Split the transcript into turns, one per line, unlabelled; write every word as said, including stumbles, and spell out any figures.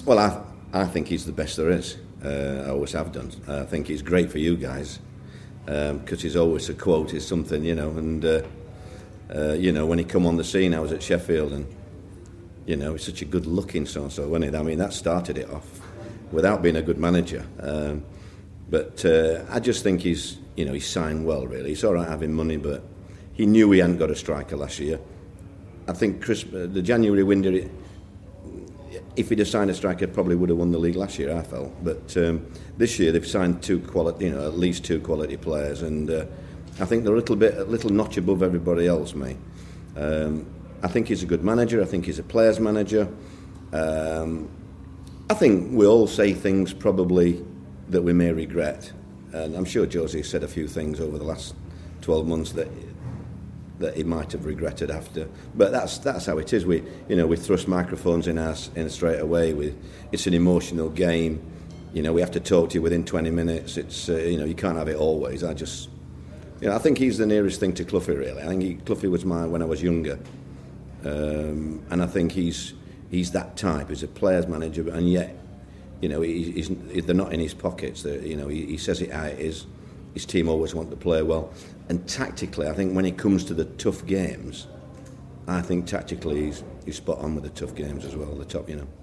Well, I I think he's the best there is. Uh, I always have done. I think he's great for you guys because um, he's always a quote is something, you know. And uh, uh, you know, when he come on the scene, I was at Sheffield, and you know, he's such a good-looking so-and-so, wasn't he? I mean, that started it off without being a good manager. Um, but uh, I just think he's, you know, he's signed well. Really, it's all right having money, but he knew he hadn't got a striker last year. I think Chris, uh, the January window, it, if he'd have signed a striker, probably would have won the league last year, I felt. But um, this year they've signed two quality, you know, at least two quality players, and uh, I think they're a little bit, a little notch above everybody else, mate. Um, I think he's a good manager. I think he's a players' manager. Um, I think we all say things probably that we may regret, and I'm sure Josie said a few things over the last twelve months that. that he might have regretted after, but that's that's how it is. We, you know, we thrust microphones in us in straight away. We, it's an emotional game. You know, we have to talk to you within twenty minutes. It's uh, you know, you can't have it always. I just, you know, I think he's the nearest thing to Cloughie really. I think he, Cloughie was mine when I was younger, um, and I think he's he's that type. He's a players manager, and yet, you know, he, he's they're not in his pockets. They're, you know, he, he says it how it is. His team always want to play well. And tactically, I think when it comes to the tough games, I think tactically he's, he's spot on with the tough games as well, the top, you know.